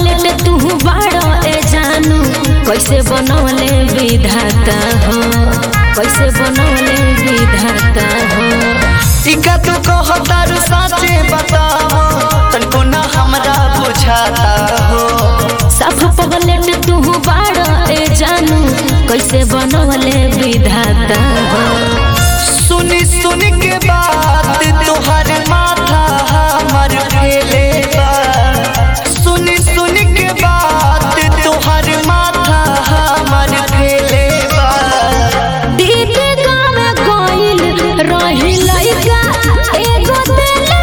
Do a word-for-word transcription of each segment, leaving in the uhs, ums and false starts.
पगलेट तू बाड़ो ए जानू कैसे बनौले विधाता हो कैसे बनौले विधाता हो इका तू कहतारू साचे बताओ तनको ना हमरा बुझाता हो सब पगलेट तू बाड़ो ए जानू कैसे बनौले विधाता हो सुनी सुनी के बात तोहर माथा हमर फेले बा सुनी सुनी के बात तोहर माथा हमर फेले बा दीदी गाँव गइल रही लइका एगो देले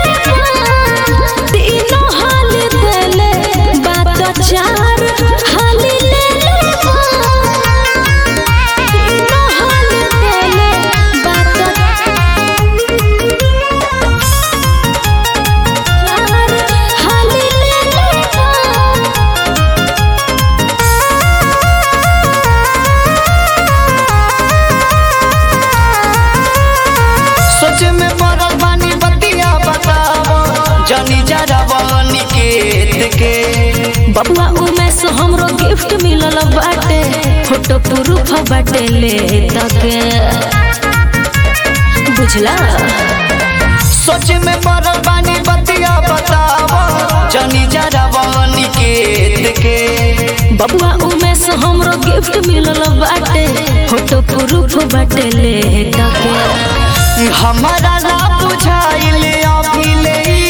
तीनों हाल देले बात चार हाल लेले तीनों हाल देले बात चार हाल लेले सोच में पड़ल बानी बतिया बताओ जानी जरावानी के के बबुआ उमेश हमरो गिफ्ट मिलल बाटे फोटो प्रूफ बाटे ले तके बुझला सोच में पड़ल बानी बतिया बताओ जानी जरावानी के के बबुआ उमेश हमरो गिफ्ट मिलल बाटे फोटो प्रूफ बाटे ले तके हमारा ना बुझाइले अभी ले